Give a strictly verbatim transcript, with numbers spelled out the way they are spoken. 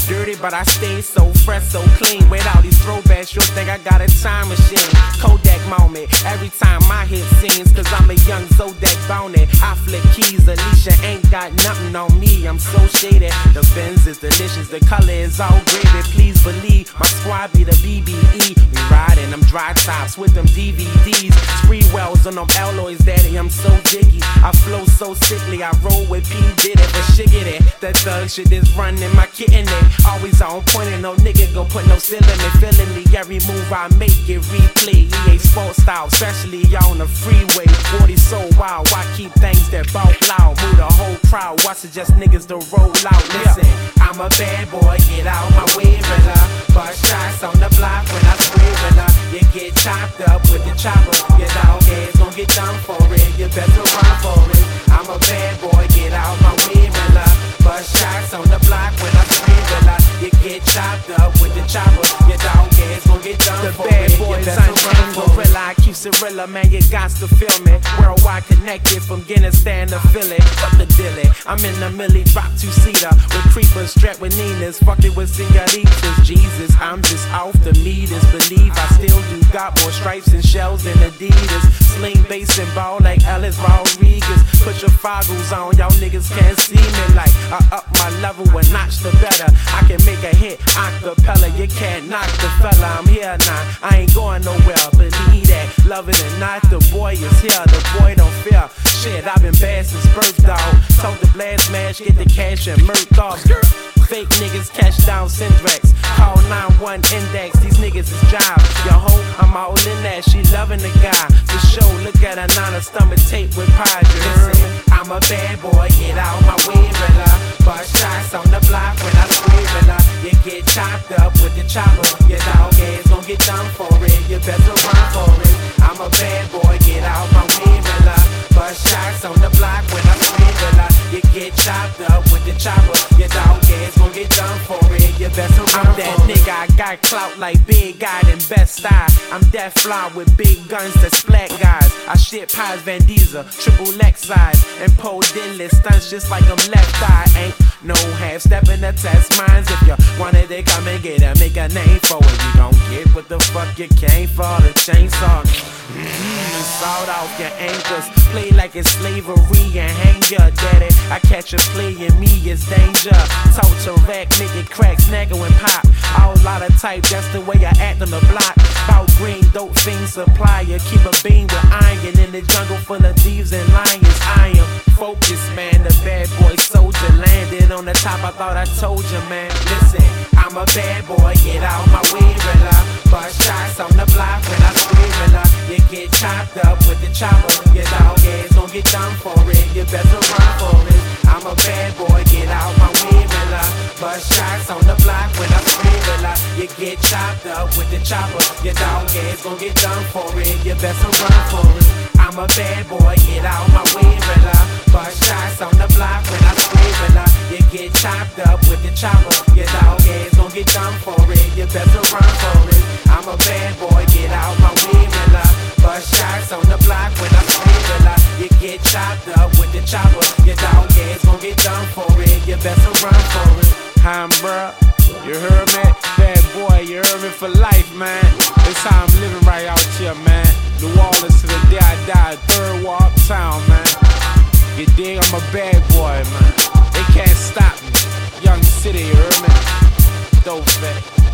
Dirty, but I stay so fresh, so clean. With all these throwbacks, you'll think I got a time machine. Kodak moment, every time I hit scenes, cause I'm a young Zodak bounty. I flip keys, Alicia ain't got nothing on me. I'm so shaded, the Benz is delicious, the color is all gravy. Please believe, my squad be the B B E. We riding them dry tops with them D V Ds. Spree wells on them alloys, daddy, I'm so jiggy. I flow so sickly, I roll with P. Diddy for shiggity. That thug shit is running my kitten. Always on point and no nigga gon' put no ceiling in. Feeling me, every move I make it replay. E A Sports Style, especially on the freeway. forty so wild, why keep things that bout loud? Move the whole crowd, why suggest niggas to roll out? Listen, I'm a bad boy, get out my way, brother. Bust shots on the block when I spray, brother. You get chopped up with the chopper. Your dog ass gon' get done for it. You better run for it. I'm a bad boy, get out my way, brother. Bust shots on the block when I spray, brother. You get chopped up with the chopper. Your dog ass gon' get done for it. The bad boys unchained gorilla, I keep Cirilla, man, you got to feel me. Worldwide connected from Guinness-Stan to Philly. Fuck the dilly, I'm in the millie, drop two-seater with creepers strapped with Ninas, fucking with senoritas. Jesus, I'm just off the meters. Believe I still do got more stripes and shells than Adidas. Sling bass and ball like Ellis Rodriguez. Put your foggles on, y'all niggas can't see me like I up my level a notch the better. I can make a hit acapella, you can't knock the fella. I'm here now, I ain't going nowhere. Believe that, love it or not, the boy is here. The boy don't fear shit. I've been bad since birth, dog. Told the blast smash, get the cash and murk off. Fake niggas catch down Syndrex. Call nine one index, these niggas is jive. Yo ho, I'm all in that, she loving the guy. For sure, look at her nana stomach tape with pride. Listen, I'm a bad boy, get out my way, brother. Bust shots on the block when I spray, brother. You get chopped up with the chopper. Your dog ass gon' get done for it. You better run for it. I'm a bad boy, get out my way, brother. Bust shots on the block when I spray, brother. You get chopped up with the chopper. Your dog ass gon' get done for it. You better run. I'm that nigga, I got clout like Big God and Best Eye. I'm that fly with big guns that's black guys. I shit pies Van Diesel, triple X size, and pole deadlift stunts just like I'm left eye. Ain't no half stepping to test minds. If you wanted to come and get it, make a name for it. You gon' get what the fuck you came for. The chainsaw, mm-hmm, sawed off your ankles. Play like it's slavery and hang your daddy. I catch a play in me, it's danger. Talk to rack, make it crack, snaggle and pop. All lot of type, that's the way I act on the block. Bout green, dope fiend supplier. Keep a beam with iron in the jungle full of thieves and lions. I am focused, man, the bad boy soldier. Landed on the top, I thought I told you, man. Listen, I'm a bad boy, get out my way, brother. Bust shots on the block when I spray, brother. You get chopped up with the chopper. Your dog ass gon' get done for it. You better run for it. I'm a bad boy, get out my way, brother. Bust shots on the block when I spray, brother. You get chopped up with the chopper. Your dog ass gon' get done for it. You better run for it. I'm a bad boy, get out my way, brother. Bust shots on the block when I spray, brother. You get chopped up with the chopper. Your dog ass gon' get done for it. You better run for it. I'm a bad boy, get out my way, brother. Bust shots on the block when I spray, brother. You get chopped up with the chopper. Your dog ass gon' get done for it. You better run for it. Hi, bruh. You heard me? Bad boy, you heard me for life, man. It's how I'm living right out here, man. New Orleans to the day I die, third war uptown, man. You dig? I'm a bad boy, man. They can't stop me. Young city, you heard me? Dope fat.